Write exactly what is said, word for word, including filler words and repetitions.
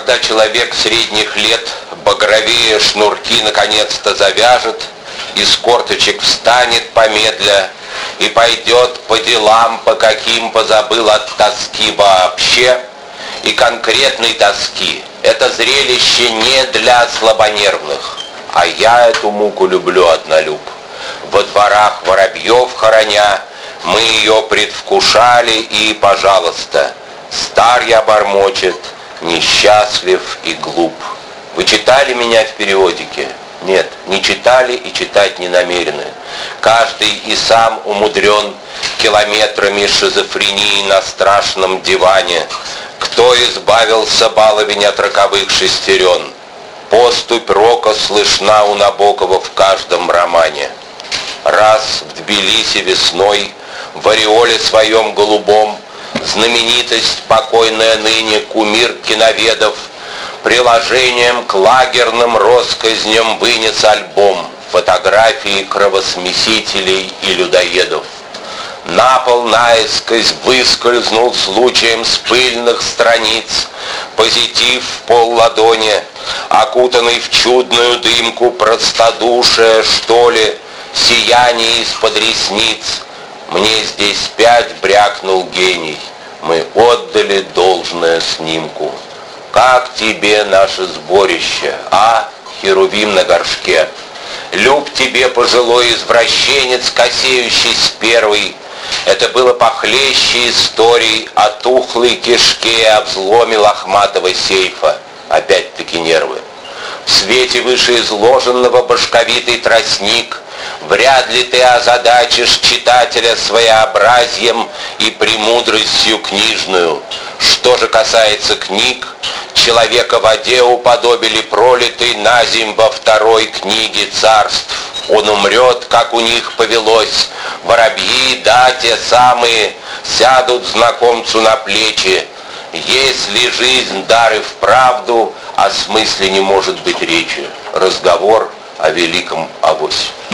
когда человек средних лет, багровее шнурки наконец-то завяжет, из корточек встанет помедля и пойдет по делам, по каким позабыл от тоски вообще, и конкретной тоски. Это зрелище не для слабонервных, а я эту муку люблю, однолюб. Во дворах воробьев хороня, мы ее предвкушали, и, пожалуйста, стар я бормочет, несчастлив и глуп. Вы читали меня в периодике? Нет, не читали и читать не намерены. Каждый и сам умудрен километрами шизофрении на страшном диване. Кто избавился, баловень, от роковых шестерен? Поступь рока слышна у Набокова в каждом романе. Раз в Тбилиси весной, в ореоле своем голубом, знаменитость, покойная ныне, кумир киноведов, приложением к лагерным россказням вынес альбом фотографии кровосмесителей и людоедов. На пол наискось выскользнул случаем с пыльных страниц позитив в полладони, окутанный в чудную дымку простодушия, что ли, сияние из-под ресниц. Мне здесь пять брякнул гений, мы отдали должное снимку. Как тебе наше сборище, а, херувим на горшке? Люб тебе, пожилой извращенец, косеющий с первой. Это было похлеще историй о тухлой кишке и о взломе лохматого сейфа. Опять-таки нервы. В свете вышеизложенного башковитый тростник, вряд ли ты озадачишь читателя своеобразием и премудростью книжную. Что же касается книг, человека в воде уподобили пролитой наземь во второй книге царств. Он умрет, как у них повелось. Воробьи, да, те самые, сядут знакомцу на плечи. Если жизнь дар и вправду, о смысле не может быть речи. Разговор о великом авось.